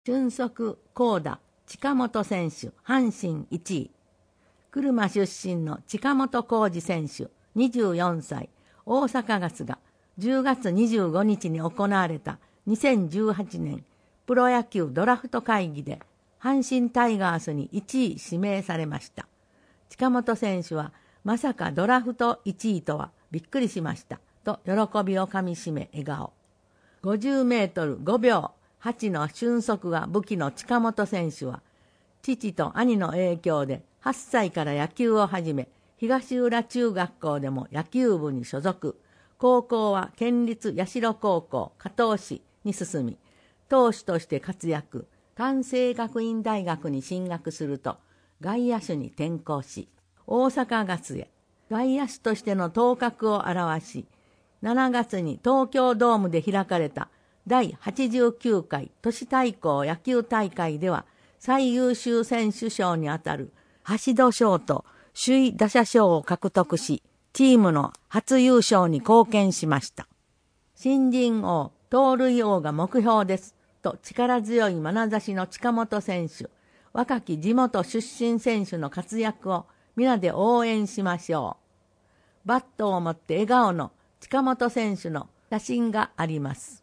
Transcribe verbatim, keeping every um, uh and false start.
俊足高打近本選手阪神いちい、車出身の近本浩二選手にじゅうよんさい、大阪ガスがじゅうがつにじゅうごにちに行われたにせんじゅうはちねんプロ野球ドラフト会議で阪神タイガースにいちい指名されました。近本選手はまさかドラフトいちいとはびっくりしましたと喜びをかみしめ笑顔。ごじゅうメートルごびょうはちの俊足が武器の近本選手は、父と兄の影響ではっさいから野球を始め、東浦中学校でも野球部に所属、高校は県立八代高校加東市に進み、投手として活躍、関西学院大学に進学すると、外野手に転向し、大阪ガスへ外野手としての頭角を現し、しちがつに東京ドームで開かれただいはちじゅうきゅうかい都市対抗野球大会では最優秀選手賞にあたる橋戸賞と首位打者賞を獲得し、チームの初優勝に貢献しました。新人王、盗塁王が目標ですと力強い眼差しの近本選手、若き地元出身選手の活躍を皆で応援しましょう。バットを持って笑顔の近本選手の写真があります。